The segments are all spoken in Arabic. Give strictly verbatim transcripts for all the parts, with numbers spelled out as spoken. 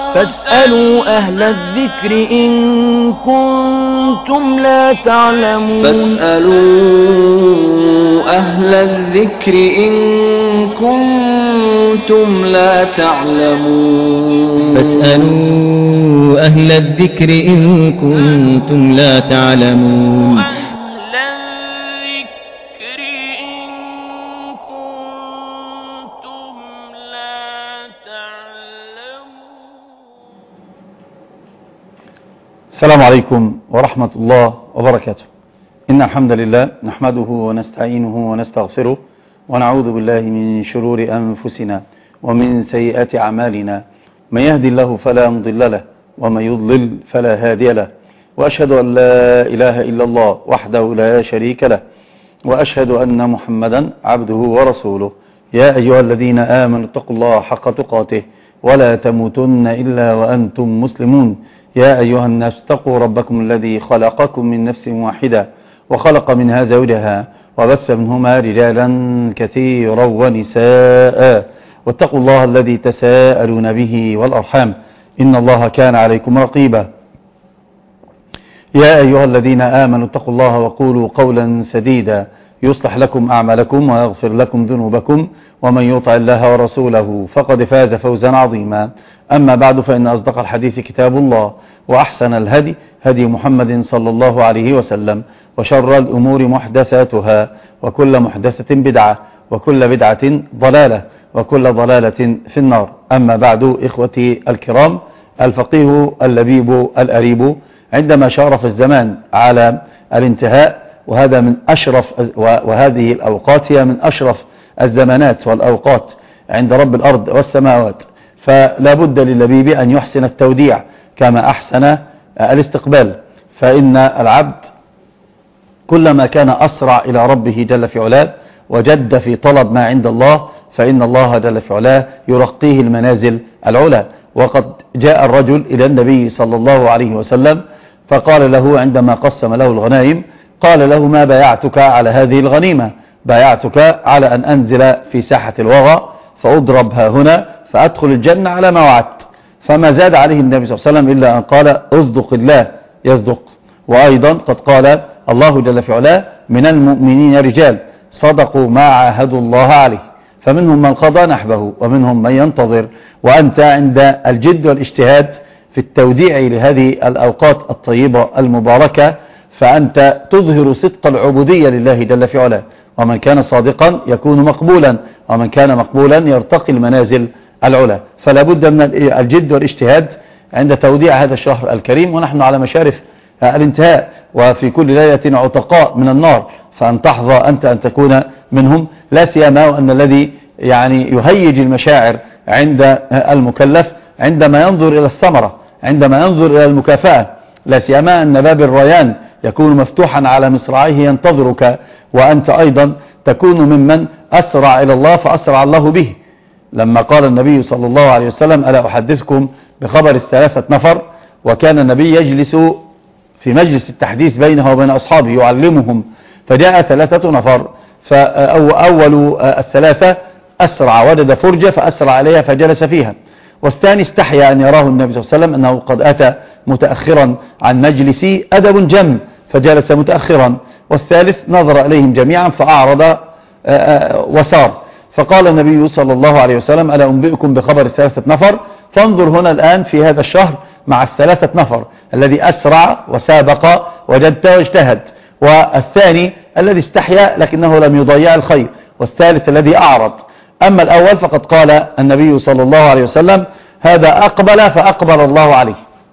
فاسألوا أهل الذكر إن كنتم لا تعلمون فاسألوا أهل الذكر إن كنتم لا تعلمون فاسألوا أهل الذكر إن كنتم لا تعلمون السلام عليكم ورحمة الله وبركاته. إن الحمد لله نحمده ونستعينه ونستغفره ونعوذ بالله من شرور أنفسنا ومن سيئات أعمالنا، من يهدي الله فلا مضل له ومن يضلل فلا هادي له، وأشهد أن لا إله إلا الله وحده لا شريك له، وأشهد أن محمدا عبده ورسوله. يا أيها الذين آمنوا اتقوا الله حق تقاته ولا تموتن إلا وأنتم مسلمون. يا أيها الناس اتقوا ربكم الذي خلقكم من نفس واحدة وخلق منها زوجها وبث منهما رجالا كثيرا ونساء، واتقوا الله الذي تساءلون به والأرحام إن الله كان عليكم رقيبا. يا أيها الذين آمنوا اتقوا الله وقولوا قولا سديدا يصلح لكم أعمالكم ويغفر لكم ذنوبكم، ومن يطع الله ورسوله فقد فاز فوزا عظيما. أما بعد، فإن أصدق الحديث كتاب الله، وأحسن الهدي هدي محمد صلى الله عليه وسلم، وشر الأمور محدثاتها، وكل محدثة بدعة، وكل بدعة ضلالة، وكل ضلالة في النار. أما بعد، إخوتي الكرام، الفقيه اللبيب الأريب عندما شارف الزمان على الانتهاء، وهذا من أشرف وهذه الأوقات هي من أشرف الزمانات والأوقات عند رب الأرض والسماوات، فلا بد للبيب أن يحسن التوديع كما أحسن الاستقبال، فإن العبد كلما كان أسرع إلى ربه جل في علاه وجد في طلب ما عند الله، فإن الله جل في علاه يرقيه المنازل العلا. وقد جاء الرجل إلى النبي صلى الله عليه وسلم فقال له عندما قسم له الغنائم، قال له: ما بايعتك على هذه الغنيمة؟ بايعتك على أن أنزل في ساحة الوغى فأضرب ها هنا فأدخل الجنة على ما وعدت. فما زاد عليه النبي صلى الله عليه وسلم إلا أن قال: اصدق الله يصدق. وأيضا قد قال الله جل في علاه: من المؤمنين رجال صدقوا ما عاهدوا الله عليه، فمنهم من قضى نحبه ومنهم من ينتظر. وأنت عند الجد والاجتهاد في التوديع لهذه الأوقات الطيبة المباركة فأنت تظهر صدق العبودية لله جل في علاه، ومن كان صادقا يكون مقبولا، ومن كان مقبولا يرتقي المنازل العلا. فلا بد من الجد والاجتهاد عند توديع هذا الشهر الكريم، ونحن على مشارف الانتهاء، وفي كل ليلة عتقاء من النار، فأن تحظى أنت أن تكون منهم، لا سيما وأن الذي يعني يهيج المشاعر عند المكلف عندما ينظر إلى الثمرة، عندما ينظر إلى المكافأة، لا سيما أن باب الريان يكون مفتوحا على مصراعيه ينتظرك، وأنت أيضا تكون ممن أسرع إلى الله فأسرع الله به. لما قال النبي صلى الله عليه وسلم: ألا أحدثكم بخبر الثلاثة نفر؟ وكان النبي يجلس في مجلس التحديث بينه وبين أصحابه يعلمهم، فجاء ثلاثة نفر، فأول الثلاثة أسرع وجد فرجة فأسرع عليها فجلس فيها، والثاني استحيا أن يراه النبي صلى الله عليه وسلم أنه قد أتى متأخرا عن مجلسي أدب جم فجلس متأخرا، والثالث نظر إليهم جميعا فأعرض وسار. فقال النبي صلى الله عليه وسلم: ألا أنبئكم بخبر الثلاثة نفر؟ فانظر هنا الآن في هذا الشهر مع الثلاثة نفر، الذي أسرع وسابق وجدت واجتهد، والثاني الذي استحيا لكنه لم يضيع الخير، والثالث الذي أعرض. أما الأول فقد قال النبي صلى الله عليه وسلم: هذا أقبل فأقبل الله عليه،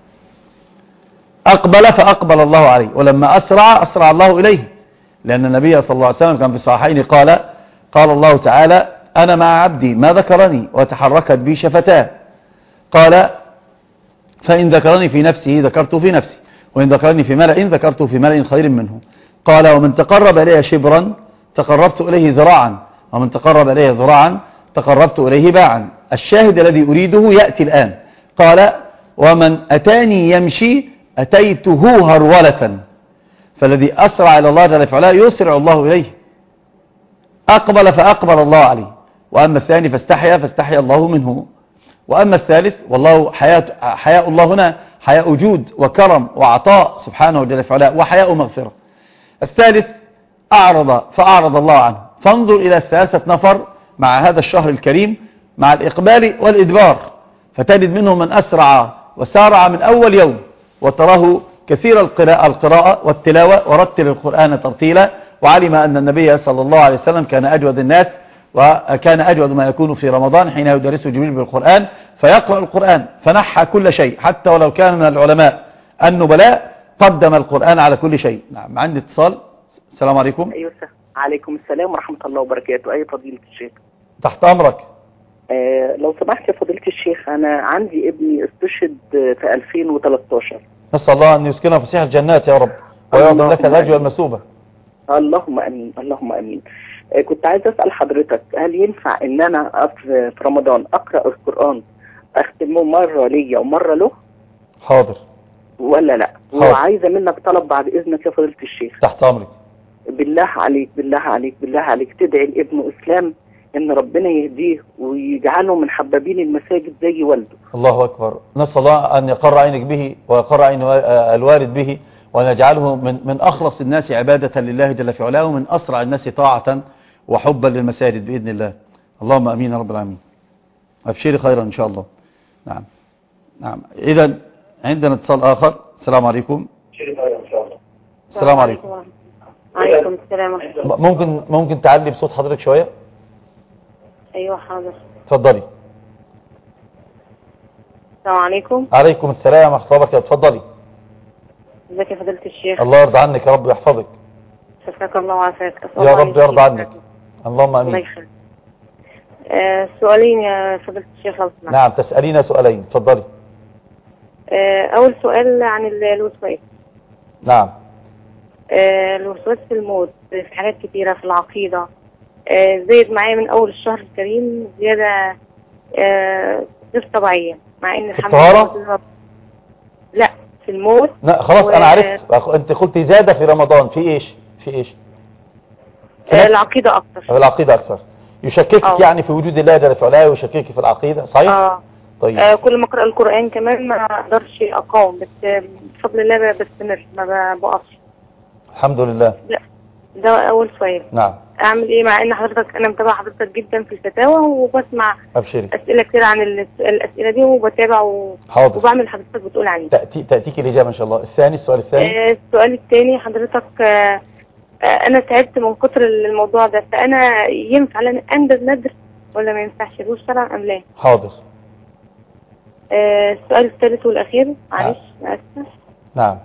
أقبل فأقبل الله عليه، ولما أسرع أسرع الله إليه، لأن النبي صلى الله عليه وسلم كان في الصحيحين قال قال الله تعالى: أنا مع عبدي ما ذكرني وتحركت بي شفتاه، قال: فإن ذكرني في نفسه ذكرته في نفسي، وإن ذكرني في ملأ ذكرته في ملأ خير منه. قال: ومن تقرب إليه شبرا تقربت إليه ذراعا، ومن تقرب إليه ذراعا تقربت إليه باعا. الشاهد الذي أريده يأتي الآن. قال: ومن أتاني يمشي أتيته هرولة. فالذي أسرع إلى الله جل وعلا يسرع الله إليه، أقبل فأقبل الله عليه، وأما الثاني فاستحيا فاستحيا الله منه. وأما الثالث والله حياء, حياء الله هنا حياء جود وكرم وعطاء سبحانه وجل فعلا، وحياء مغفرة. الثالث أعرض فأعرض الله عنه. فانظر إلى الثلاثة نفر مع هذا الشهر الكريم مع الإقبال والإدبار، فتجد منهم من أسرع وسارع من أول يوم، وتراه كثير القراءة, القراءة والتلاوة، ورتل القرآن ترتيلا، وعلم أن النبي صلى الله عليه وسلم كان أجود الناس، وكان أجود ما يكون في رمضان حين يدرسه جبريل بالقرآن فيقرأ القرآن، فنحى كل شيء حتى ولو كان من العلماء النبلاء قدم القرآن على كل شيء. نعم، عندي اتصال. السلام عليكم. أيوة، عليكم السلام ورحمة الله وبركاته. أي فضيلة الشيخ؟ تحت أمرك. آه لو سمحت يا فضيلة الشيخ، أنا عندي ابني استشهد في ألفين وثلاثة عشر. نسأل الله أن يسكنه فسيح الجنات يا رب، ويعظم لك الأجر والمثوبة. اللهم أمين اللهم أمين. آه كنت عايز أسأل حضرتك، هل ينفع إن أنا في رمضان أقرأ القرآن أختمه مرة ليا ومرة له؟ حاضر. ولا لا؟ حاضر. وعايزة منك طلب بعد إذنك يا فضيلة الشيخ. تحت أمرك. بالله عليك بالله عليك بالله عليك تدعي لابنه إسلام ان ربنا يهديه ويجعله من حبابين المساجد زي والده. الله اكبر. نسال الله ان يقر عينك به ويقر عين الوالد به، وان يجعله من من اخلص الناس عباده لله جل في علاه، ومن اسرع الناس طاعه وحبا للمساجد باذن الله. اللهم امين يا رب العالمين. ابشري خيرا ان شاء الله. نعم نعم. اذا عندنا اتصال اخر. السلام عليكم. ابشري خيرا ان شاء الله. السلام عليكم. عليكم السلام. ممكن ممكن تعلي بصوت حضرتك شويه؟ ايوه حاضر. اتفضلي. السلام عليكم. عليكم السلام ورحمه الله وبركاته. اتفضلي. ازيك يا فضيلة الشيخ؟ الله يرضى عنك يا رب ويحفظك. شفاك الله وعافاك. يا رب يرضى عنك. اللهم امين. الله يخليك. آه سؤالين يا فضيلة الشيخ لو سمحت. نعم، تسألينا سؤالين. اتفضلي. آه اول سؤال عن الوسواس. نعم. آه الوسواس في الموت في حاجات كتيرة في العقيدة. آه زايد معايا من اول الشهر الكريم زيادة آه غير طبيعية، مع ان الحمد لله. لا في الموت. لا خلاص و... انا عرفت. انت قلتي زيادة في رمضان في ايش في ايش في آه العقيدة اكتر. العقيدة اكثر. يشككك أوه. يعني في وجود الله جل في علاه، ويشككك في العقيدة، صحيح؟ اه طيب. آه كل ما اقرا القرآن كمان ما اقدرش اقاوم، بس بفضل الله بستمر ما بقفش. الحمد لله. لا ده اول سؤال. نعم. اعمل ايه مع ان حضرتك انا متابعه حضرتك جدا في الفتاوى وبسمع ابشري اسئله كتير عن الاسئله دي وبتابع و... وبعمل اللي حضرتك بتقول عليه. تاتي تاتيك الاجابه ان شاء الله. الثاني السؤال الثاني. آه السؤال الثاني حضرتك آه آه انا تعبت من كتر الموضوع ده، فانا ينفع ان انذر نذر ولا ما ينفعش؟ له شرعا ام لا؟ حاضر. آه السؤال الثالث والاخير معلش انا اسفه. نعم.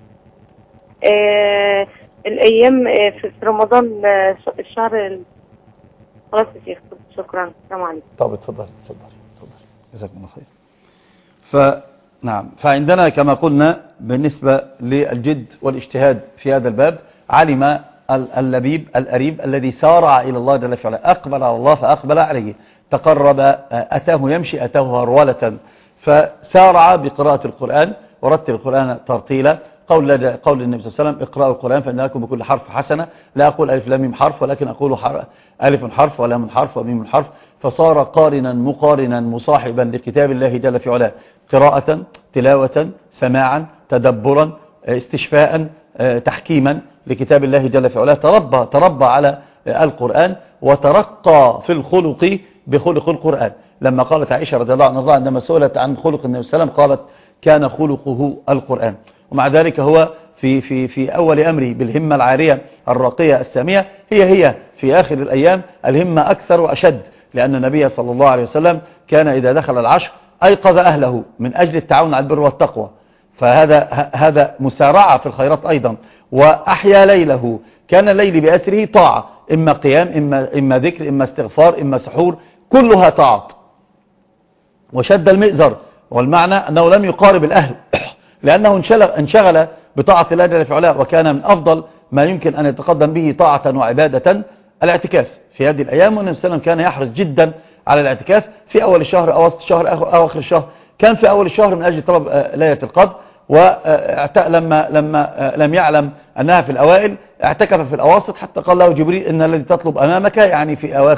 آه الايام في رمضان الشهر خلاص يا شيخ. شكرا. السلام عليكم. طب اتفضلي اتفضلي اتفضلي جزاكم الله خير. فنعم، فعندنا كما قلنا بالنسبة للجد والاجتهاد في هذا الباب، علم اللبيب الأريب الذي سارع إلى الله جل في علاه، أقبل على الله فأقبل عليه، تقرب أتاه يمشي أتاه هرولة، فسارع بقراءة القرآن ورتل القرآن ترتيلا. قول قول النبي صلى الله عليه وسلم اقرأوا القرآن فإن لكم بكل حرف حسنة. لا أقول ألف لام ميم حرف، ولكن أقول حرف ألف حرف ولام حرف وميم حرف. فصار قارنا مقارنا مصاحبا لكتاب الله جل في علاه، قراءة تلاوة سماعا تدبرا استشفاء تحكيما لكتاب الله جل في علاه. تربى تربى على القرآن وترقى في الخلق بخلق القرآن. لما قالت عائشة رضي الله عنها عندما سئلت عن خلق النبي صلى الله عليه وسلم قالت كان خلقه القرآن. ومع ذلك هو في في في أول أمره بالهمة العارية الراقية السامية، هي هي في آخر الأيام الهمة أكثر وأشد، لأن النبي صلى الله عليه وسلم كان إذا دخل العشر أيقظ أهله من أجل التعاون على البر والتقوى، فهذا هذا مسارعة في الخيرات أيضا. وأحيا ليله، كان الليل بأسره طاعة، إما قيام إما, إما ذكر إما استغفار إما سحور، كلها طاعة. وشد المئزر، والمعنى أنه لم يقارب الأهل لأنه انشغل بطاعة الله جل في علاه، وكان من أفضل ما يمكن أن يتقدم به طاعة وعبادة الاعتكاف في هذه الأيام. والنبي صلى الله عليه وسلم كان يحرص جدا على الاعتكاف في أول الشهر أو وسط الشهر أو آخر الشهر. كان في أول الشهر من أجل طلب ليلة القدر، ولما لما لم يعلم أنها في الأوائل اعتكف في الأواسط، حتى قال له جبريل إن الذي تطلب أمامك يعني في أواخر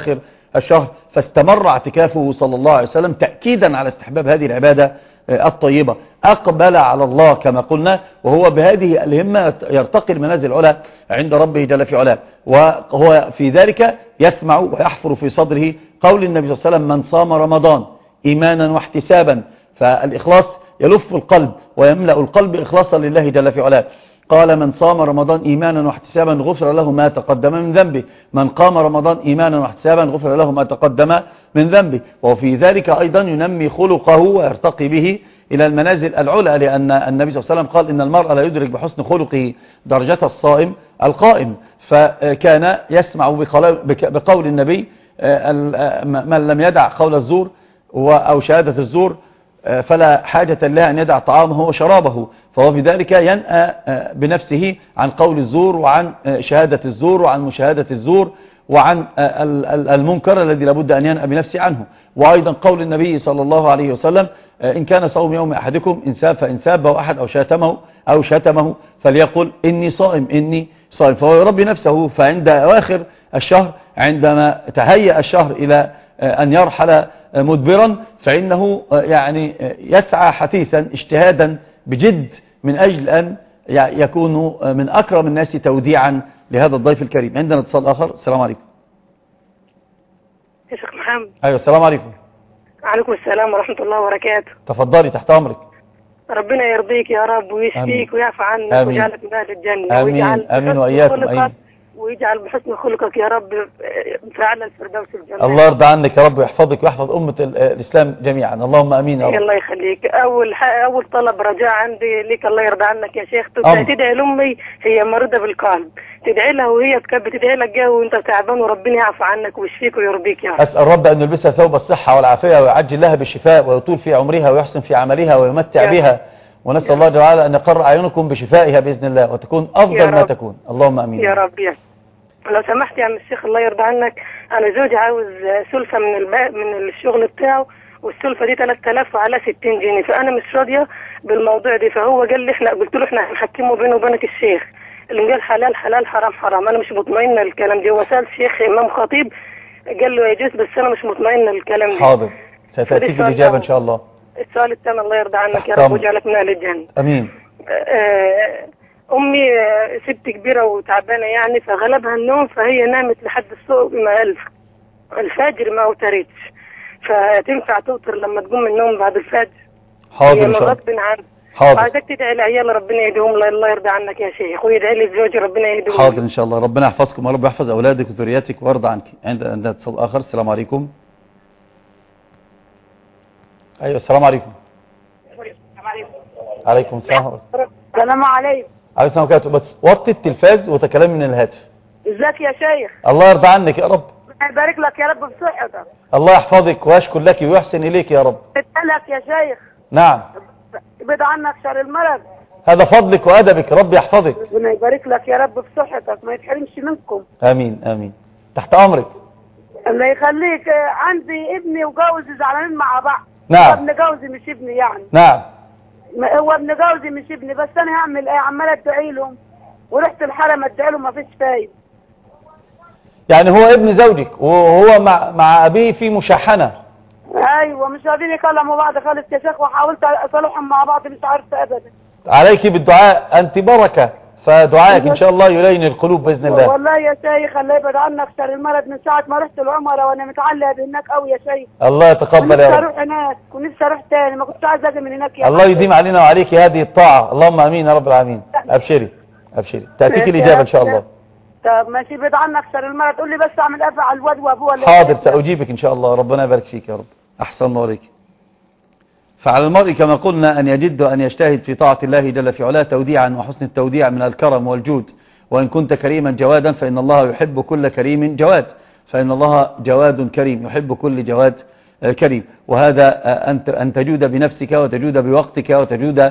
الشهر، فاستمر اعتكافه صلى الله عليه وسلم تأكيدا على استحباب هذه العبادة الطيبة. أقبل على الله كما قلنا، وهو بهذه الهمة يرتقي المنازل العلى عند ربه جل في علاه، وهو في ذلك يسمع ويحفر في صدره قول النبي صلى الله عليه وسلم: من صام رمضان إيمانا واحتسابا. فالإخلاص يلف القلب ويملأ القلب إخلاصا لله جل في علاه. قال: من صام رمضان إيمانا واحتسابا غفر له ما تقدم من ذنبه. من قام رمضان إيمانا واحتسابا غفر له ما تقدم من ذنبه. وفي ذلك أيضا ينمي خلقه ويرتقي به إلى المنازل العلى، لأن النبي صلى الله عليه وسلم قال: إن المرء لا يدرك بحسن خلقه درجة الصائم القائم. فكان يسمع بقول النبي: من لم يدع قول الزور أو شهادة الزور فلا حاجة له أن يدع طعامه وشرابه. فهو في ذلك ينأى بنفسه عن قول الزور وعن شهادة الزور وعن مشاهدة الزور وعن المنكر الذي لابد أن ينأى بنفسه عنه. وأيضا قول النبي صلى الله عليه وسلم: إن كان صوم يوم أحدكم إن ساب فإن سابه أحد أو شتمه أو شتمه فليقل إني صائم إني صائم. فهو يربي نفسه. فعند أواخر الشهر عندما تهيأ الشهر إلى أن يرحل مدبرا فإنه يعني يسعى حثيثا اجتهادا بجد من أجل أن يكون من أكرم الناس توديعا لهذا الضيف الكريم. عندنا اتصال آخر. السلام عليكم. يا شيخ محمد. أيوة السلام عليكم. وعليكم السلام ورحمة الله وبركاته. تفضلي تحت أمرك. ربنا يرضيك يا رب ويشفيك ويعفو عنك ويجعلك من أهل الجنة. آمين آمين وإياكم. آمين. ويجعل بحسن خلقك يا رب في أعلى الفردوس الجنة. الله يرضى عنك يا رب ويحفظك ويحفظ أمة الإسلام جميعا. اللهم أمين يا رب. الله يخليك. أول أول طلب رجاء عندي لك الله يرضى عنك يا شيخ، تدعي لأمي، هي مريضة بالقلب، تدعي لها وهي بتدعي لك جاي وأنت تعبان وربنا يعفو عنك ويشفيك ويرضيك يا رب. أسأل رب أن يلبسها ثوب الصحة والعافية ويعجل لها بالشفاء ويطول في عمرها ويحسن في عملها ويمتع بها، ونسأل الله تعالى أن يقر أعينكم بشفائها بإذن الله وتكون أفضل ما تكون. اللهم أمين يا رب. يا لو سمحت يا عم الشيخ الله يرضى عنك، انا زوجي عاوز سلفه من الباء من الشغل بتاعه، والسلفه دي ثلاثة آلاف وعلى ستين جنيه، فانا مش راضيه بالموضوع ده. فهو قال لي احنا قلت له احنا هنحكمه بينه وبينك الشيخ اللي قال حلال حلال حرام حرام. انا مش مطمئنه الكلام ده. هو سال شيخ امام خطيب قال له يجوز، بس انا مش مطمئنه الكلام ده. حاضر ستاتيك الاجابه ان شاء الله. السؤال الثاني الله يرضى عنك يا رب ويجعلك من اهل الجنه. امين. آه امي ست كبيره وتعبانه يعني، فغلبها النوم فهي نامت لحد الصبح ما الف الفجر ما اوترتش، فتنفع توتر لما تقوم من النوم بعد الفجر؟ حاضر ان شاء الله. غصب عنها. حاضر. عايزك تدعي العيال ربنا يهديهم الله يرضى عنك يا شيخ، ويدعي لي الزوج ربنا يهديهم. حاضر ان شاء الله. ربنا يحفظكم ورب يحفظ اولادك وذرياتك ويرضى عنك. عندنا اتصال اخر. السلام عليكم. ايوه السلام عليكم. عليكم السلام. السلام عليكم. عليكم السلام عليكم. بس وطي التلفاز وتكلمي من الهاتف. ازيك يا شيخ؟ الله يرضى عنك يا رب. يبارك لك يا رب بصحتك. الله يحفظك ويشكر لك ويحسن اليك يا رب. اسالك يا شيخ. نعم. ابعد عنك شر المرض. هذا فضلك وادبك، رب يحفظك. ربنا يبارك لك يا رب بصحتك ما يتحرمش منكم. امين امين. تحت امرك. الله يخليك. عندي ابني وجوزي زعلانين مع بعض. نعم. ابن جوزي مش ابني يعني. نعم. هو ابن جوزي مش ابني، بس انا هعمل ايه؟ عمال ادعي لهم ورحت الحرم ادعي لهم ما فيش فايده. يعني هو ابن زوجك وهو مع مع ابيه في مشاحنه. ايوه مش راضيين يكلموا بعض خالص يا شيخ، وحاولت اصالحهم مع بعض مش عارفه ابدا. عليك بالدعاء، انت بركه، فدعائك ان شاء الله يلين القلوب باذن الله. والله يا شيخ الله يبعد عنك شر المرض. من ساعه ما رحت العمره وانا متعلقه بهناك قوي يا شيخ. الله يتقبل يا رب. ونفسي اروح هناك ونفسي اروح تاني، ما كنتش عايزه اجي من هناك يا الله يديم علينا وعليك هذه الطاعه. اللهم امين يا رب العالمين. ابشري ابشري تاتيك الاجابه ان شاء الله. طب ماشي. ابعد عنك شر المرض. قول لي بس اعمل ايه على الواد وابوه. حاضر ساجيبك ان شاء الله. ربنا يبارك فيك يا رب. احسن الله عليك. فعلى المرء كما قلنا أن يجد وأن يجتهد في طاعة الله جل في علاه توديعا وحسن التوديع من الكرم والجود. وإن كنت كريما جوادا فإن الله يحب كل كريم جواد، فإن الله جواد كريم يحب كل جواد كريم. وهذا أن تجود بنفسك وتجود بوقتك وتجود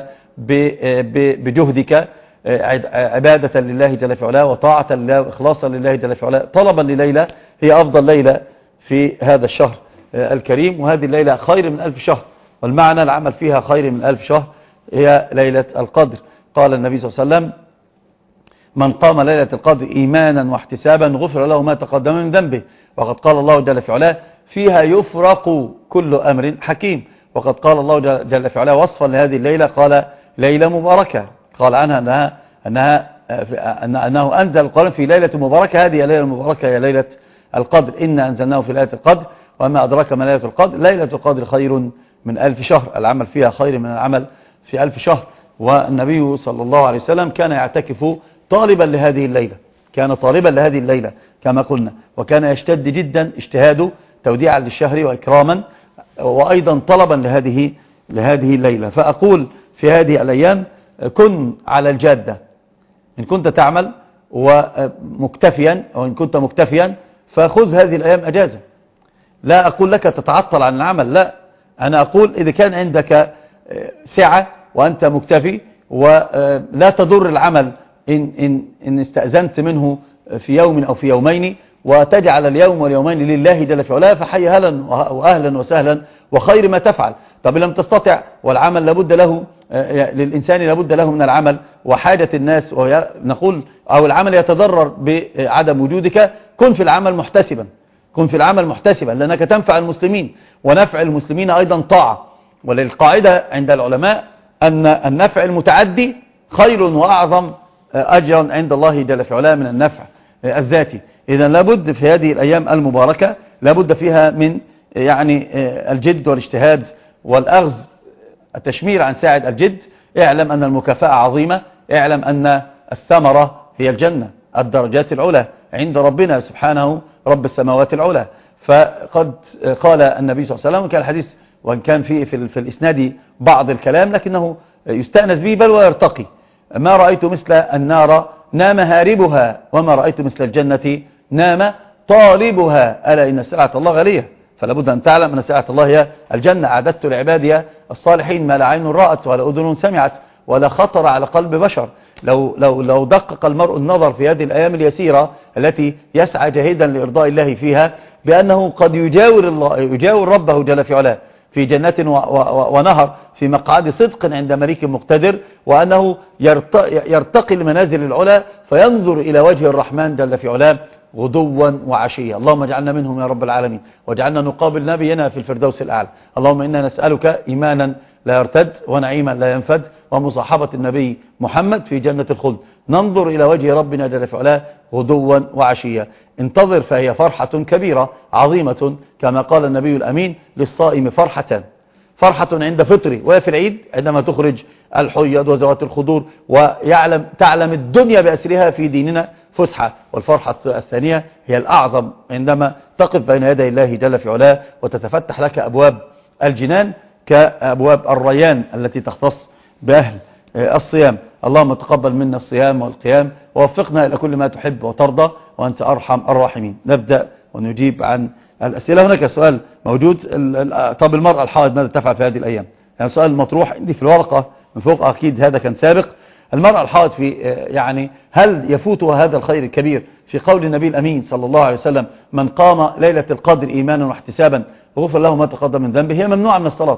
بجهدك عبادة لله جل في علاه وطاعة لله وإخلاصا لله جل في علاه طلبا لليلة هي أفضل ليلة في هذا الشهر الكريم. وهذه الليلة خير من ألف شهر، والمعنى العمل فيها خير من ألف شهر هي ليلة القدر. قال النبي صلى الله عليه وسلم: من قام ليلة القدر إيمانا واحتسابا غفر له ما تقدم من ذنبه. وقد قال الله جل في علاه فيها يفرق كل أمر حكيم. وقد قال الله جل في علاه وصفا لهذه الليلة قال ليلة مباركة، قال عنها أنها, أنها أنه أنزل القرآن في ليلة مباركة، هذه ليلة مباركة هي ليلة القدر، إنا أنزلناه في ليلة القدر وما أدراك ما ليلة القدر، ليلة القدر خير من ألف شهر، العمل فيها خير من العمل في ألف شهر. والنبي صلى الله عليه وسلم كان يعتكف طالبا لهذه الليلة، كان طالبا لهذه الليلة كما قلنا، وكان يشتد جدا اجتهاده توديعا للشهر وإكراما وأيضا طلبا لهذه لهذه الليلة. فأقول في هذه الأيام كن على الجادة، إن كنت تعمل ومكتفيا أو إن كنت مكتفيا فخذ هذه الأيام أجازة. لا أقول لك تتعطل عن العمل، لا، أنا أقول إذا كان عندك سعة وأنت مكتفي ولا تضر العمل إن, إن, إن استأذنت منه في يوم أو في يومين، وتجعل اليوم واليومين لله جل في علاه، فحي هلا وأهلا وسهلا وخير ما تفعل. طب لم تستطع والعمل لابد له، للإنسان لابد له من العمل وحاجة الناس، ونقول أو العمل يتضرر بعدم وجودك، كن في العمل محتسبا، كن في العمل محتسبا لأنك تنفع المسلمين، ونفع المسلمين أيضا طاعة. وللقاعدة عند العلماء أن النفع المتعدي خير وأعظم أجرا عند الله جل في علاه من النفع الذاتي. إذا لابد في هذه الأيام المباركة لابد فيها من يعني الجد والاجتهاد والأخذ التشمير عن ساعد الجد. اعلم أن المكافأة عظيمة، اعلم أن الثمرة هي الجنة، الدرجات العلى عند ربنا سبحانه رب السماوات العلى. فقد قال النبي صلى الله عليه وسلم، كان الحديث وإن كان في في, في الإسناد بعض الكلام لكنه يستأنس به بل ويرتقي: ما رأيت مثل النار نام هاربها، وما رأيت مثل الجنة نام طالبها، ألا إن سلعة الله غالية. فلا بد أن تعلم أن سلعة الله هي الجنة. أعددت لعبادي الصالحين ما لا عين رأت ولا أذن سمعت ولا خطر على قلب بشر. لو, لو, لو دقق المرء النظر في هذه الأيام اليسيرة التي يسعى جاهدا لإرضاء الله فيها بأنه قد يجاور, الله يجاور ربه جل في علاه في جنات ونهر في مقعد صدق عند مليك مقتدر، وأنه يرتقي المنازل العلى فينظر إلى وجه الرحمن جل في علاه غدوا وعشيا. اللهم اجعلنا منهم يا رب العالمين، واجعلنا نقابل نبينا في الفردوس الأعلى. اللهم إنا نسألك إيمانا لا يرتد ونعيما لا ينفد ومصاحبة النبي محمد في جنة الخلد، ننظر إلى وجه ربنا جل في علاه غدوا وعشيا. انتظر فهي فرحة كبيرة عظيمة، كما قال النبي الأمين: للصائم فرحتان، فرحة عند فطره وهي في العيد عندما تخرج الحيض وذوات الخدور ويعلم تعلم الدنيا بأسرها في ديننا فسحة، والفرحة الثانية هي الأعظم عندما تقف بين يدي الله جل في علاه وتتفتح لك أبواب الجنان كأبواب الريان التي تختص بأهل الصيام. اللهم تقبل منا الصيام والقيام ووفقنا إلى كل ما تحب وترضى وأنت أرحم الراحمين. نبدأ ونجيب عن الأسئلة. هناك سؤال موجود: طب المرأة الحائض ماذا تفعل في هذه الأيام؟ يعني سؤال مطروح عندي في الورقة من فوق، أكيد هذا كان سابق. المرأة الحائض في يعني هل يفوتها هذا الخير الكبير في قول النبي الأمين صلى الله عليه وسلم: من قام ليلة القدر إيمانا واحتسابا غفر له ما تقدم من ذنبه؟ هي ممنوعة من الصلاة.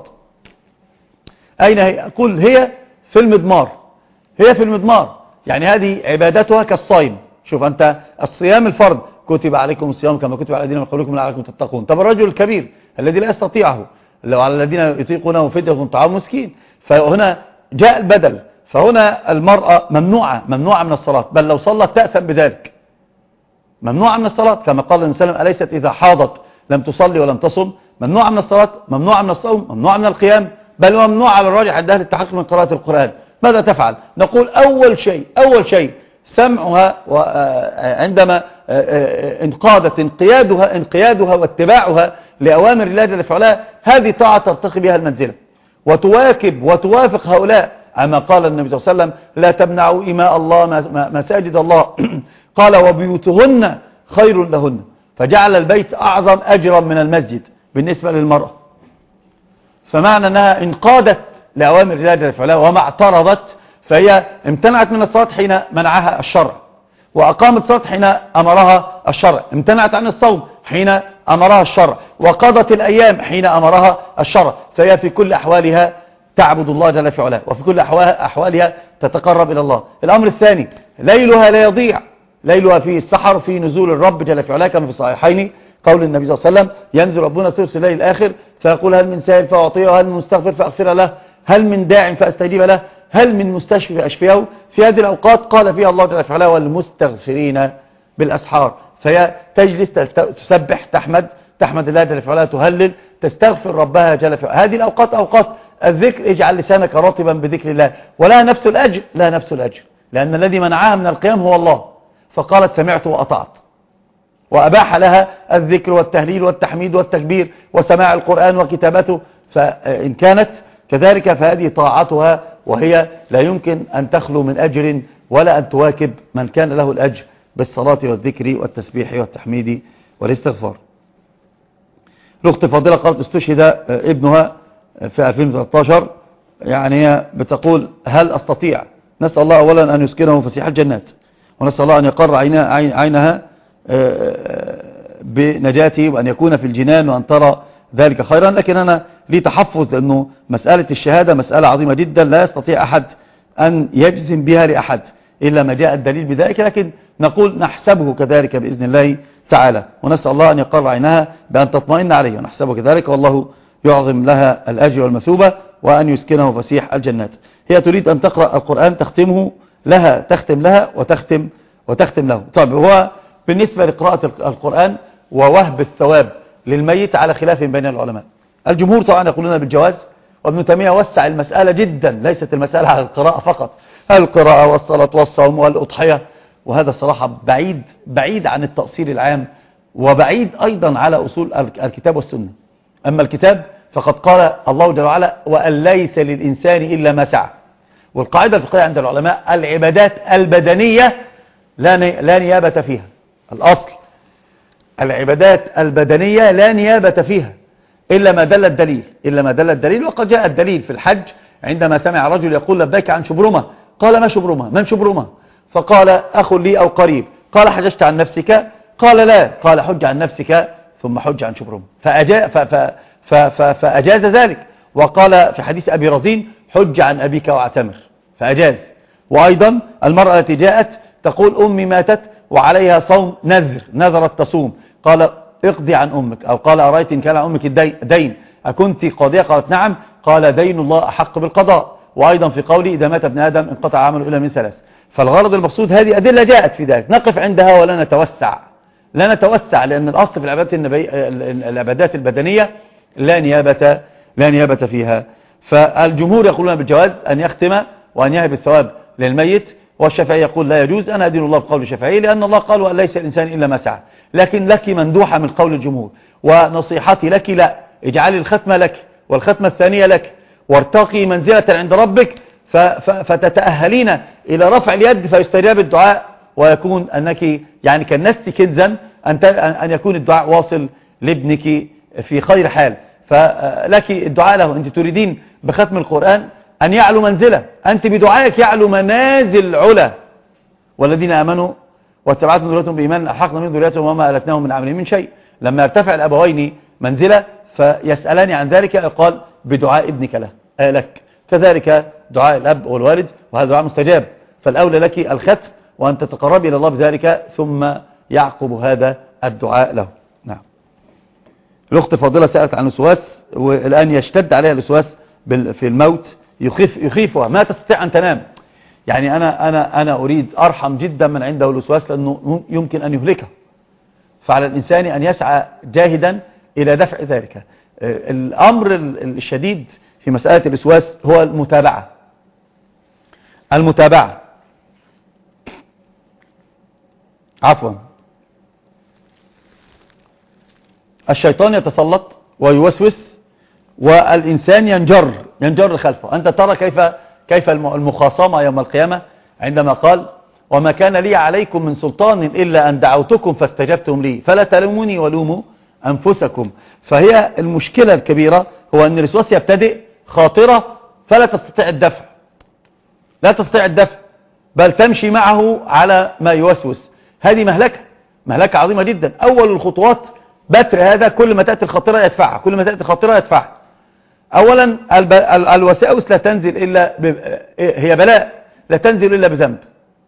أين هي؟ أقول هي في المضمار، هي في المضمار، يعني هذه عبادتها كالصائم. شوف أنت الصيام الفرض: كتب عليكم الصيام كما كتب على الذين من قبلكم لعلكم تتقون. طب الرجل الكبير الذي لا يستطيعه، لو على الذين يطيقونه فدية طعام مسكين، فهنا جاء البدل. فهنا المرأة ممنوعة ممنوعة من الصلاة، بل لو صلت تأثم بذلك، ممنوعة من الصلاة كما قال النبي صلى الله عليه وسلم: أليست إذا حاضت لم تصلي ولم تصم؟ ممنوعة من الصلاة، ممنوعة من الصوم، ممنوعة من القيام، بل ممنوعة على الراجح عند أهل التحقق من قراءة القرآن. ماذا تفعل؟ نقول أول شيء أول شيء سمعها، وعندما انقادت انقيادها انقيادها واتباعها لأوامر الله جل وعلا، هذه طاعة ترتقي بها المنزلة وتواكب وتوافق هؤلاء. أما قال النبي صلى الله عليه وسلم: لا تمنعوا إماء الله مساجد الله، قال: وبيوتهن خير لهن، فجعل البيت أعظم أجرا من المسجد بالنسبة للمرأة. فمعنى أنها انقادت لأوامر الله جل وعلا وما اعترضت، فهي امتنعت من الصلاة حين منعها الشرع، وأقامت الصلاة حين أمرها الشرع، امتنعت عن الصوم حين أمرها الشرع، وقضت الأيام حين أمرها الشرع. فهي في كل أحوالها تعبد الله جل في علاه، وفي كل أحوالها تتقرب إلى الله. الأمر الثاني: ليلها لا يضيع، ليلها في السحر، في نزول الرب جل في علاه كما في الصحيحين قول النبي صلى الله عليه وسلم ينزل ربنا ثلث الليل الآخر فيقول هل من سائل فأعطيه، هل من مستغفر فأغفر له، هل من داع فأستجيب له، هل من مستشفي فأشفيه. في هذه الأوقات قال فيها الله جل في علاه والمستغفرين بالأسحار، فهي تجلس تسبح تحمد تحمد الله جل في علاه، تهلل تستغفر ربها جل في علاه. هذه الأوقات أوقات الذكر، اجعل لسانك رطبا بذكر الله، ولا نفس الأجر، لا نفس الأجر، لأن الذي منعها من القيام هو الله، فقالت سمعت وأطعت، وأباح لها الذكر والتهليل والتحميد والتكبير وسماع القرآن وكتابته. فإن كانت كذلك فهذه طاعتها، وهي لا يمكن أن تخلو من أجر ولا أن تواكب من كان له الأجر بالصلاة والذكر والتسبيح والتحميد والاستغفار. الأخت فاضلة قالت استشهد ابنها في ألفين وثلاثة عشر، يعني هي بتقول هل أستطيع؟ نسأل الله أولا أن يسكنه فسيح الجنات، ونسأل الله أن يقر عينها بنجاته وأن يكون في الجنان وأن ترى ذلك خيرا. لكن أنا لي تحفظ، لأنه مسألة الشهادة مسألة عظيمة جدا لا يستطيع أحد أن يجزم بها لأحد إلا ما جاء الدليل بذلك، لكن نقول نحسبه كذلك بإذن الله تعالى، ونسأل الله أن يقر عينها بأن تطمئن عليه، ونحسبه كذلك والله يعظم لها الأجر والمثوبة وأن يسكنه فسيح الجنات. هي تريد أن تقرأ القرآن تختمه لها، تختم لها وتختم وتختم له. طيب هو بالنسبة لقراءة القرآن ووهب الثواب للميت على خلاف بين العلماء. الجمهور طبعا يقولون بالجواز، وابن تيمية وسع المسألة جدا، ليست المسألة على القراءة فقط، القراءة والصلاة والصوم والأضحية، وهذا صراحة بعيد بعيد عن التأصيل العام، وبعيد أيضا على أصول الكتاب والسنة. أما الكتاب فقد قال الله جل وعلا وأن ليس للإنسان إلا ما سعى. والقاعدة الفقهية عند العلماء العبادات البدنية لا نيابة فيها، الأصل العبادات البدنية لا نيابة فيها إلا ما دل الدليل، إلا ما دل الدليل. وقد جاء الدليل في الحج عندما سمع رجل يقول لبيك عن شبرمة، قال ما شبرمة؟ من شبرمة؟ فقال أخ لي أو قريب. قال حججت عن نفسك؟ قال لا. قال حج عن نفسك ثم حج عن شبرمة، فأجا ف ف ف ف فأجاز ذلك. وقال في حديث أبي رزين حج عن أبيك واعتمر، فأجاز. وأيضا المرأة التي جاءت تقول أمي ماتت وعليها صوم نذر، نذرت تصوم، قال اقضي عن أمك، أو قال أرأيت إن كان عن أمك دين أكنت قاضية؟ قالت نعم، قال دين الله أحق بالقضاء. وأيضا في قولي إذا مات ابن آدم انقطع عمله إلا من ثلاث. فالغرض المقصود هذه أدلة جاءت في ذلك، نقف عندها ولا نتوسع، لا نتوسع، لأن الأصل في العبادات النبي العبادات البدنية لا نيابة لا نيابة فيها. فالجمهور يقولون بالجواز أن يختم وأن يهب الثواب للميت، والشافعي يقول لا يجوز. أنا أدين الله بقول الشافعي لأن الله قال وأن ليس الإنسان إلا ما سعى. لكن لك مندوحة من قول الجمهور، ونصيحتي لك لا، اجعلي الختمة لك والختمة الثانية لك، وارتقي منزلة عند ربك فتتأهلين إلى رفع اليد فيستجاب الدعاء، ويكون أنك يعني كنست كنزا أن يكون الدعاء واصل لابنك في خير حال. فلك الدعاء له. أنت تريدين بختم القرآن أن يعلو منزلة، أنت بدعائك يعلو منازل علا. والذين آمنوا واتبعتهم ذريتهم بإيمان ألحقنا من ذريتهم وما ألتناهم من عملهم من شيء. لما يرتفع الأبوين منزلة فيسألان عن ذلك يقال بدعاء ابنك له آه لك. كذلك دعاء الأب والوالد، وهذا دعاء مستجاب، فالأولى لك الختم وأن تتقربي إلى الله بذلك ثم يعقب هذا الدعاء له. نعم. الأخت فاضلة سألت عن الوسواس، والآن يشتد عليها الوسواس في الموت، يخيف يخيفها، ما تستطيع أن تنام. يعني أنا أنا أنا أريد أرحم جدا من عنده الوسواس، لأنه يمكن أن يهلكه، فعلى الإنسان أن يسعى جاهدا إلى دفع ذلك. الأمر الشديد في مسألة الوسواس هو المتابعة. المتابعة عفوا الشيطان يتسلط ويوسوس، والإنسان ينجر ينجر خلفه. أنت ترى كيف كيف المخاصمة يوم القيامة عندما قال وما كان لي عليكم من سلطان إلا أن دعوتكم فاستجبتم لي فلا تلوموني ولوموا أنفسكم. فهي المشكلة الكبيرة هو أن الوسواس يبتدئ خاطرة فلا تستطيع الدفع، لا تستطيع الدفع، بل تمشي معه على ما يوسوس. هذه مهلكة مهلكة عظيمة جدا. أول الخطوات بتر هذا، كل ما تأتي الخاطرة يدفعها، كل ما تأتي الخاطرة يدفعها. أولا الوساوس لا تنزل إلا ب... هي بلاء لا تنزل إلا بذنب،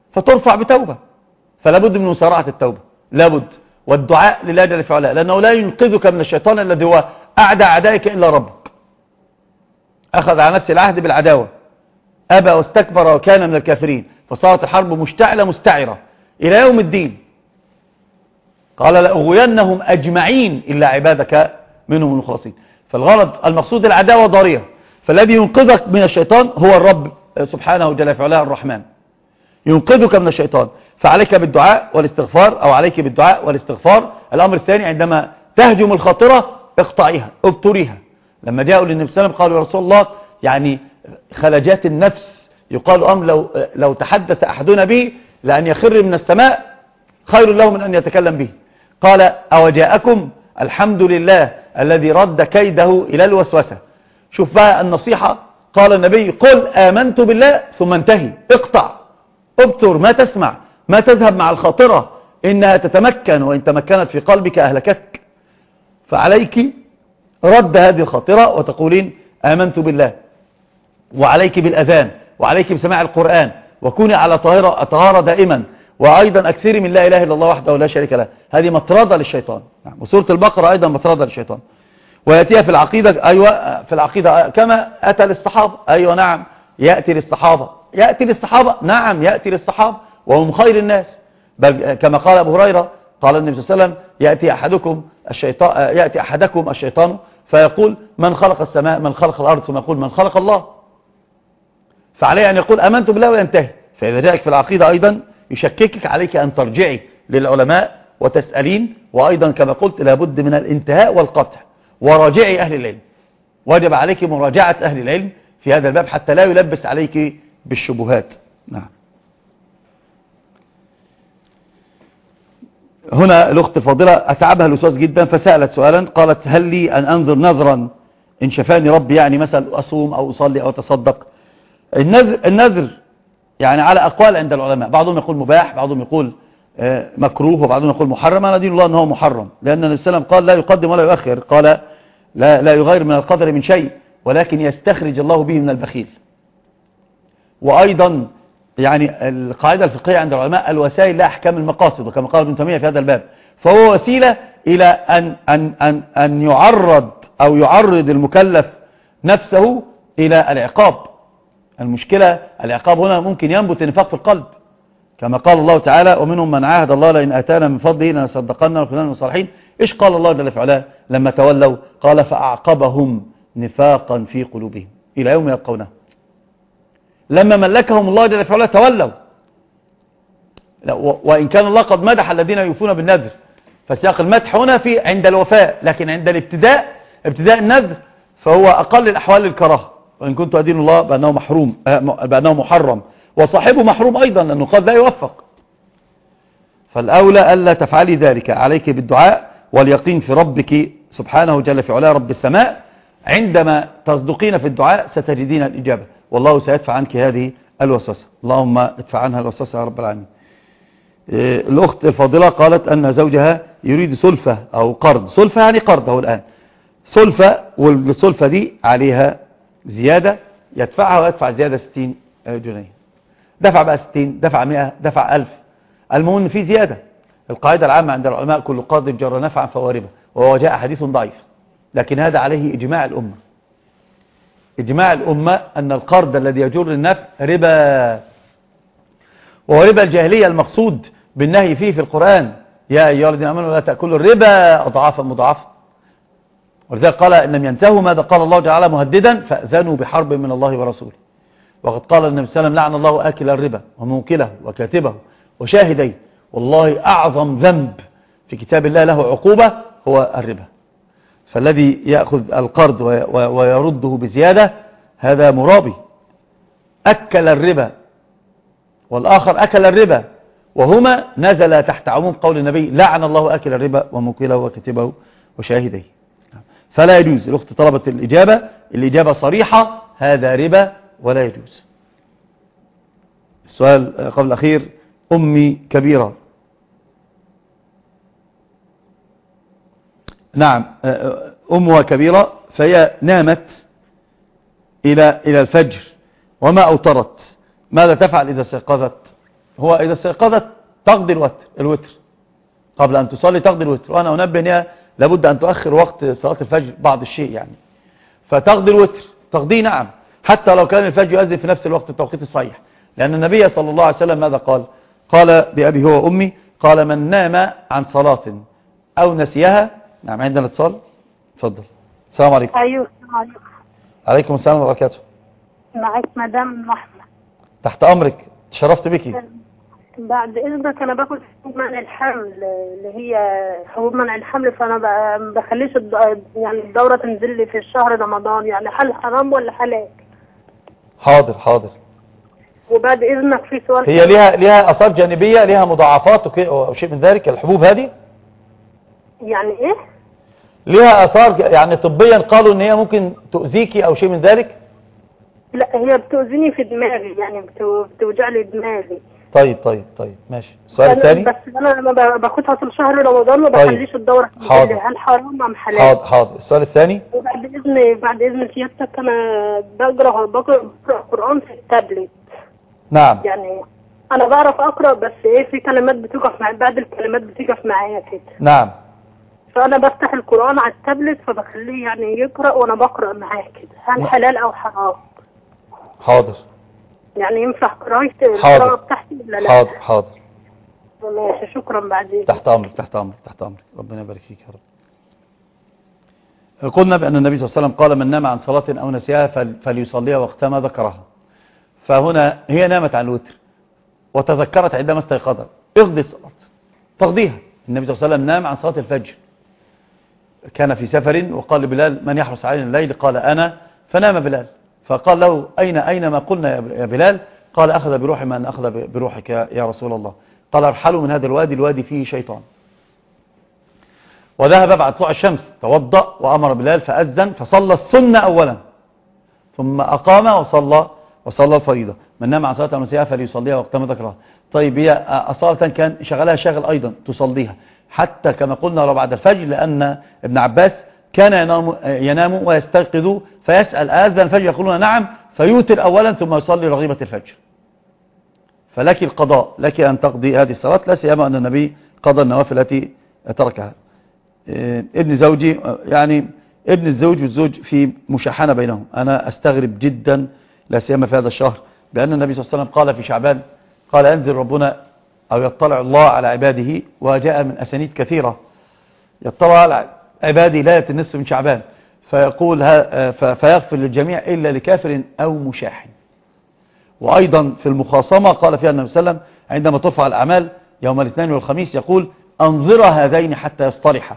فترفع بتوبة، فلا بد من مسارعة التوبة، لابد، والدعاء لله جل في علاه، لأنه لا ينقذك من الشيطان الذي هو أعدى أعدائك إلا ربك. أخذ على نفسه العهد بالعداوة، أبى واستكبر وكان من الكافرين، فصارت الحرب مشتعلة مستعرة إلى يوم الدين. قال لأغوينهم أجمعين إلا عبادك منهم المخلصين. فالغرض المقصود العداوة ضارية، فالذي ينقذك من الشيطان هو الرب سبحانه جل في علاه الرحمن، ينقذك من الشيطان. فعليك بالدعاء والاستغفار، أو عليك بالدعاء والاستغفار. الأمر الثاني عندما تهجم الخاطرة اقطعيها، ابتريها. لما جاءوا للنبي صلى الله عليه وسلم قالوا يا رسول الله يعني خلجات النفس، يقال أم لو, لو تحدث أحدنا به لأن يخر من السماء خير له من أن يتكلم به. قال أو جاءكم الحمد لله الذي رد كيده إلى الوسوسة. شوف بقى النصيحة، قال النبي قل آمنت بالله ثم انتهي، اقطع، ابتر، ما تسمع، ما تذهب مع الخاطرة، إنها تتمكن، وإن تمكنت في قلبك أهلكتك. فعليك رد هذه الخاطرة وتقولين آمنت بالله، وعليك بالأذان، وعليك بسماع القرآن، وكوني على طهارة طهارة دائما، وأيضا أكثري من لا إله إلا الله وحده لا شريك له. هذه مطردة للشيطان. وسورة البقرة أيضا مطردة للشيطان. ويأتيها في العقيدة، أيوة في العقيدة كما أتى للصحابة، أيوة نعم يأتي للصحابة، يأتي للصحابة نعم يأتي للصحابة وهم خير الناس. بل كما قال أبو هريرة قال النبي صلى الله عليه وسلم يأتي أحدكم الشيطان يأتي أحدكم الشيطان فيقول من خلق السماء من خلق الأرض، ثم يقول من خلق الله. فعليه أن يقول آمنت بالله وينتهي. فإذا جاءك في العقيدة أيضا يشككك، عليك أن ترجعي للعلماء وتسألين، وأيضا كما قلت لابد من الانتهاء والقطع، وراجعي أهل العلم. واجب عليك مراجعة أهل العلم في هذا الباب حتى لا يلبس عليك بالشبهات. نعم. هنا الأخت الفاضلة أتعبها الوسواس جدا، فسألت سؤالا قالت هل لي أن أنظر نظرا إن شفاني ربي، يعني مثلا أصوم أو أصلي أو أتصدق. النذر, النذر يعني على أقوال عند العلماء، بعضهم يقول مباح، بعضهم يقول مكروه، وبعضهم يقول محرم. أنا دين الله أنه محرم، لأن النبي صلى الله عليه وسلم قال لا يقدم ولا يؤخر، قال لا, لا يغير من القدر من شيء، ولكن يستخرج الله به من البخيل. وأيضا يعني القاعدة الفقهية عند العلماء الوسائل لا أحكام المقاصد، وكما قال ابن تيمية في هذا الباب، فهو وسيلة إلى أن, أن, أن, أن يعرض أو يعرض المكلف نفسه إلى العقاب. المشكلة العقاب هنا ممكن ينبت النفاق في القلب، كما قال الله تعالى ومنهم من عاهد الله لئن آتانا من فضله لنصدقن ونكونن من الصالحين. إيش قال الله جل في علاه لما تولوا؟ قال فأعقبهم نفاقا في قلوبهم إلى يوم يلقونه. لما ملكهم الله جل في علاه تولوا، وإن كان الله قد مدح الذين يوفون بالنذر، فسياق المدح هنا في عند الوفاء، لكن عند الابتداء ابتداء النذر فهو أقل الأحوال الكراهة، وإن كنت أدين الله بأنه محروم بأنه محرم، وصاحبه محروم أيضا لأنه قد لا يوفق. فالأولى ألا تفعلي ذلك، عليك بالدعاء واليقين في ربك سبحانه جل في علاه رب السماء. عندما تصدقين في الدعاء ستجدين الإجابة، والله سيدفع عنك هذه الوسوسة. اللهم ادفع عنها الوسوسة يا رب العالمين. الأخت الفاضلة قالت أن زوجها يريد سلفة أو قرض. سلفة يعني قرض هو الآن سلفة، والسلفة دي عليها زيادة يدفعها، ويدفع زيادة ستين جنيه. دفع بقى ستين، دفع مئة، دفع ألف، المهم في زيادة. القاعدة العامة عند العلماء كل قرض جر نفعا فهو ربا، وهو جاء حديث ضعيف، لكن هذا عليه إجماع الأمة. إجماع الأمة أن القرض الذي يجر النفع ربا، وهو ربا الجاهلية المقصود بالنهي فيه في القرآن يا أيها الذين آمنوا لا تأكلوا الربا أضعافا مضاعفة. ولذلك قال إن لم ينتهوا ماذا قال الله تعالى مهددا فأذنوا بحرب من الله ورسوله. وقد قال النبي صلى الله عليه وسلم لعن الله آكل الربا وموكله وكاتبه وشاهديه. والله أعظم ذنب في كتاب الله له عقوبة هو الربا. فالذي يأخذ القرض ويرده بزيادة هذا مرابي، أكل الربا، والآخر أكل الربا، وهما نزل تحت عموم قول النبي لعن الله آكل الربا وموكله وكاتبه وشاهديه. فلا يجوز. الأخت طلبت الإجابة، الإجابة صريحة، هذا ربا ولا يجوز. السؤال قبل الأخير، أمي كبيرة، نعم أمها كبيرة، فهي نامت إلى إلى الفجر وما أوترت، ماذا تفعل إذا استيقظت؟ هو إذا استيقظت تقضي الوتر الوتر قبل أن تصلي تقضي الوتر، وأنا أنبه أنها لابد أن تؤخر وقت صلاة الفجر بعض الشيء يعني، فتقضي الوتر تقضي نعم، حتى لو كان الفجر يؤذن في نفس الوقت التوقيت الصحيح، لأن النبي صلى الله عليه وسلم ماذا قال؟ قال بأبي هو وأمي، قال من نام عن صلاة أو نسيها. نعم عندنا اتصال، اتفضل. السلام عليكم. ايوه السلام عليكم. عليكم السلام ورحمة الله وبركاته. معاك مدام احمد. تحت امرك، تشرفت بك. بعد اذنك انا باخد حبوب منع الحمل اللي هي حبوب منع الحمل، فانا ما بخليش يعني الدوره تنزل لي في شهر رمضان، يعني هل حرام ولا حلال؟ حاضر حاضر. وبعد اذنك في سؤال، هي ليها ليها اثار جانبيه، ليها مضاعفات او شيء من ذلك الحبوب هذه؟ يعني ايه؟ ليها اثار يعني طبيا قالوا ان هي ممكن تؤذيكي او شيء من ذلك؟ لا هي بتؤذيني في دماغي، يعني بتوجع لي دماغي. طيب طيب طيب ماشي. السؤال الثاني، بس انا لما باخدها طول شهر رمضان ما بخليش طيب. الدوره حاضر. هل حرام ام حلال؟ حاضر حاضر. السؤال الثاني، وبعد اذن بعد اذن سيادتك انا بقرا بقرا قران في التابلت. نعم. يعني انا بعرف اقرا بس ايه في كلمات بتوقف معايا، بعد الكلمات بتوقف معايا كده. نعم. فانا بفتح القران على التابلت فبخليه يعني يقرا وانا بقرا معاه كده، هل حلال او حرام؟ حاضر. يعني ينفع قراءتي القراءه بتاعتي ولا لا؟ حاضر حاضر. ماشي شكرا. بعدين تحت امرك تحت امرك تحت امرك. ربنا يبارك فيك يا رب. قلنا بان النبي صلى الله عليه وسلم قال من نام عن صلاه او نسيها فليصليها وقتها ما ذكرها. فهنا هي نامت عن الوتر وتذكرت عندما استيقظت، اقضي الصلاه تقضيها. النبي صلى الله عليه وسلم نام عن صلاه الفجر، كان في سفر وقال لبلال من يحرس علينا الليل؟ قال انا، فنام بلال، فقال له أين أين ما قلنا يا بلال؟ قال أخذ بروح من أخذ بروحك يا رسول الله. قال ارحلوا من هذا الوادي، الوادي فيه شيطان. وذهب بعد طلوع الشمس توضأ وأمر بلال فأذن فصلى السنة أولا ثم أقام وصلى وصلى الفريضة. من نام عن صلاة أو نسيها فليصليها وقتها ما ذكرها. طيب هي أصالة كان شغلها شاغل أيضا تصليها حتى كما قلنا ولو بعد الفجر، لأن ابن عباس كان ينام, ينام ويستيقظ فيسأل آذن الفجر يقولون نعم، فيوتر أولا ثم يصلي رغيبة الفجر. فلك القضاء، لك أن تقضي هذه الصلاة، لا سيما أن النبي قضى النوافل التي تركها. ابن زوجي يعني ابن الزوج والزوج في مشاحنة بينهم، أنا أستغرب جدا لا سيما في هذا الشهر، بأن النبي صلى الله عليه وسلم قال في شعبان قال أنزل ربنا أو يطلع الله على عباده، وجاء من أسانيد كثيرة يطلع على عبادي ليلة النصف من شعبان فيقول فيغفر للجميع إلا لكافر أو مشاحن. وأيضا في المخاصمة قال فيها النبي صلى الله عليه وسلم عندما ترفع الأعمال يوم الاثنين والخميس يقول أنظر هذين حتى يصطلحا.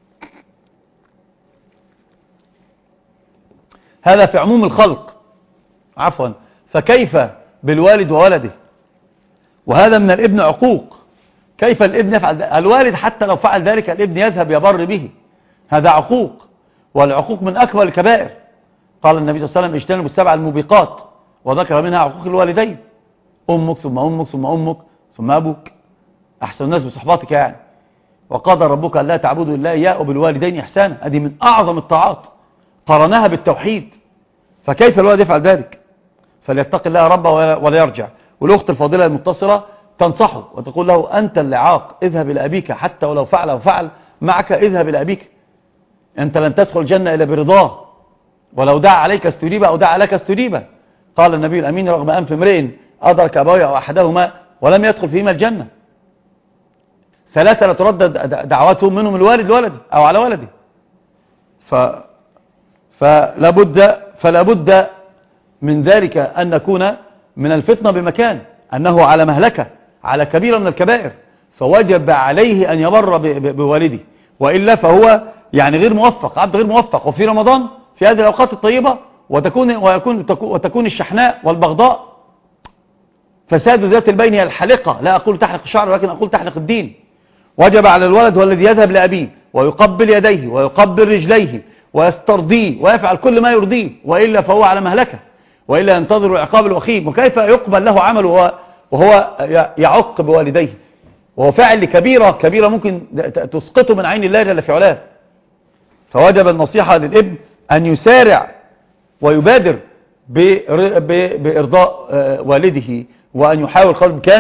هذا في عموم الخلق عفوا، فكيف بالوالد وولده؟ وهذا من الابن عقوق. كيف الابن يفعل؟ الوالد حتى لو فعل ذلك الابن يذهب يبر به، هذا عقوق، والعقوق من أكبر الكبائر. قال النبي صلى الله عليه وسلم اجتنبوا السبع الموبقات، وذكر منها عقوق الوالدين، أمك ثم أمك ثم أمك ثم أبوك، أحسن الناس بصحباتك يعني. وقضى ربك ألا تعبدوا إلا إياه وبالوالدين إحسانا، هذه من أعظم الطاعات قرنها بالتوحيد، فكيف الوالد يفعل ذلك؟ فليتق الله ربه ولا يرجع. والأخت الفاضلة المتصلة تنصحه وتقول له أنت اللي عاق، اذهب إلى أبيك، حتى ولو فعل وفعل معك اذهب إلى أبيك، أنت لن تدخل الجنة إلا برضاه، ولو دعا عليك استجيب أو دعا لك استجيب. قال النبي الأمين رغم أنف امرئ أدرك أبويه أو أحدهما ولم يدخل فيهما الجنة، ثلاثة لا تردد دعواتهم منهم الوالد لولده أو على ولده. ف... فلا بد فلا بد من ذلك أن نكون من الفتنة بمكان، أنه على مهلكة، على كبيرة من الكبائر، فوجب عليه أن يبر بوالده، وإلا فهو يعني غير موفق، عبد غير موفق. وفي رمضان في هذه الأوقات الطيبة وتكون, ويكون وتكون الشحناء والبغضاء، فساد ذات البين هي الحلقة، لا أقول تحلق الشعر ولكن أقول تحلق الدين. وجب على الولد هو الذي يذهب لأبيه ويقبل يديه ويقبل رجليه ويسترضيه ويفعل كل ما يرضيه، وإلا فهو على مهلكة، وإلا ينتظر العقاب الوخيم. وكيف يقبل له عمله وهو يعق بوالديه وهو فاعل لكبيرة كبيرة ممكن تسقطه من عين الله جل في علاه؟ فوجب النصيحة للابن أن يسارع ويبادر بإرضاء والده، وأن يحاول قدر الإمكان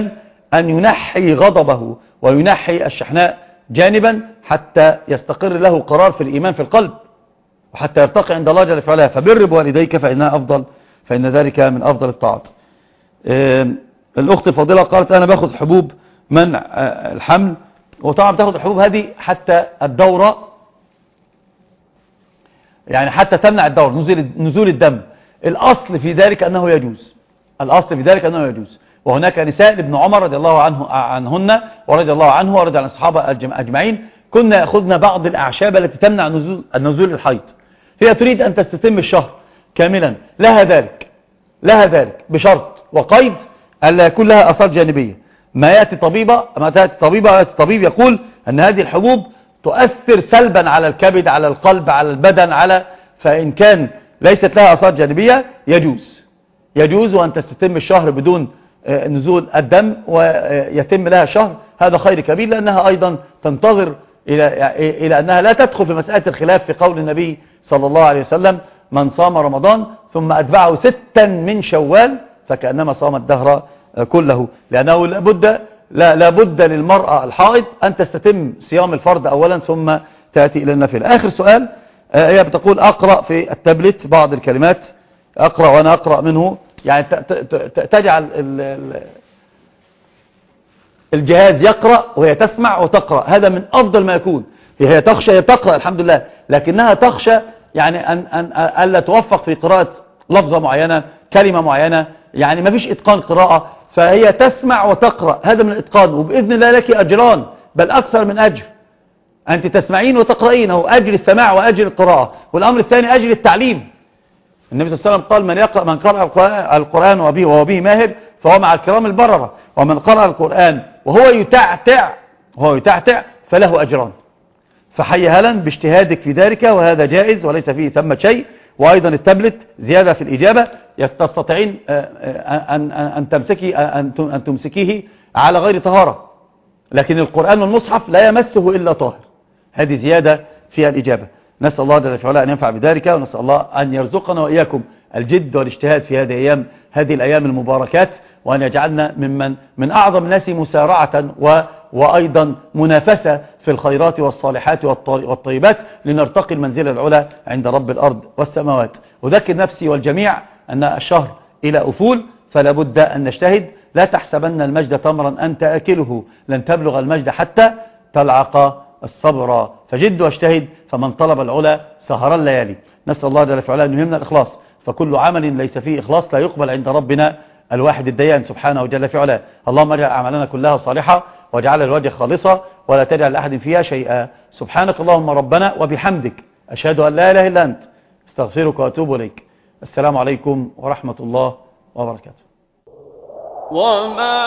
أن ينحي غضبه وينحي الشحناء جانبا حتى يستقر له قرار في الإيمان في القلب، وحتى يرتقي عند الله جل في علاه. فبر بوالديك فإنها أفضل، فإن ذلك من أفضل الطاعات. الأخت الفاضلة قالت أنا باخذ حبوب منع الحمل، وطبعا بتاخذ الحبوب هذه حتى الدورة، يعني حتى تمنع الدورة، نزول نزول الدم. الأصل في ذلك أنه يجوز، الأصل في ذلك أنه يجوز. وهناك نساء ابن عمر رضي الله عنه عنهن ورضي الله عنه ورضي عن الصحابة أجمعين كنا يأخذن بعض الأعشاب التي تمنع نزول النزول الحيض. هي تريد أن تستتم الشهر كاملا، لها ذلك لها ذلك بشرط وقيد ألا يكون لها أثار جانبية. ما يأتي طبيبة ما تأتي طبيبة يأتي طبيب يقول أن هذه الحبوب تؤثر سلبا على الكبد، على القلب، على البدن، على فإن كان ليست لها أثار جانبية يجوز يجوز أن تستتم الشهر بدون نزول الدم ويتم لها شهر. هذا خير كبير، لأنها أيضا تنتظر إلى, إلى أنها لا تدخل في مسألة الخلاف في قول النبي صلى الله عليه وسلم من صام رمضان ثم أتبعه ستا من شوال فكأنما صام الدهر كله، لأنه لابد لا لابد للمرأة الحائض أن تستتم صيام الفرض أولا ثم تأتي إلى النفل. آخر سؤال، هي بتقول أقرأ في التابلت بعض الكلمات، أقرأ وأنا أقرأ منه، يعني تجعل الجهاز يقرأ وهي تسمع وتقرأ، هذا من أفضل ما يكون. هي تخشى، هي تقرأ الحمد لله، لكنها تخشى يعني أن أن ألا توفق في قراءة لفظة معينة، كلمة معينة، يعني ما فيش إتقان قراءة، فهي تسمع وتقرأ، هذا من الإتقان، وبإذن الله لك أجران بل أكثر من أجر. أنت تسمعين وتقرأين، هو أجر السماع وأجر القراءة. والأمر الثاني أجر التعليم. النبي صلى الله عليه وسلم قال من يقرأ من قرأ القرآن وبه وهو به ماهر فهو مع الكرام البررة، ومن قرأ القرآن وهو يتعتع وهو يتعتع فله أجران. فحي هلا باجتهادك في ذلك، وهذا جائز وليس فيه ثمة شيء. وأيضا التابلت زيادة في الإجابة، تستطيعين أن أن تمسكي أن تمسكيه على غير طهارة، لكن القرآن والمصحف لا يمسه إلا طاهر. هذه زيادة في الإجابة. نسأل الله جل وعلا أن ينفع بذلك، ونسأل الله أن يرزقنا وإياكم الجد والاجتهاد في هذه الأيام هذه الأيام المباركات، وأن يجعلنا ممن من أعظم الناس مسارعة و وأيضا منافسة في الخيرات والصالحات والطيبات لنرتقي المنزلة العلى عند رب الأرض والسماوات. أذكر نفسي والجميع أن الشهر إلى أفول، فلا بد أن نجتهد. لا تحسبن المجد تمرا أنت أكله، لن تبلغ المجد حتى تلعق الصبر، فجد واجتهد، فمن طلب العلا سهر الليالي. نسأل الله جل وعلا أن يهمنا الإخلاص، فكل عمل ليس فيه إخلاص لا يقبل عند ربنا الواحد الديان سبحانه وجل في علاه. اللهم اجعل أعمالنا كلها صالحة واجعلها لوجه خالصة ولا تجعل لأحد فيها شيئا. سبحانك اللهم ربنا وبحمدك، أشهد أن لا إله إلا أنت، استغفرك وأتوب إليك. السلام عليكم ورحمة الله وبركاته. وما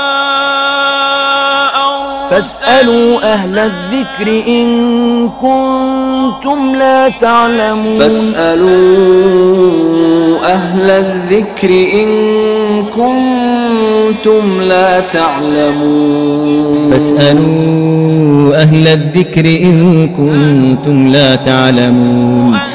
فاسألوا أهل الذكر إن كنتم لا تعلمون فاسألوا أهل الذكر إن كنتم لا تعلمون فاسألوا أهل الذكر إن كنتم لا تعلمون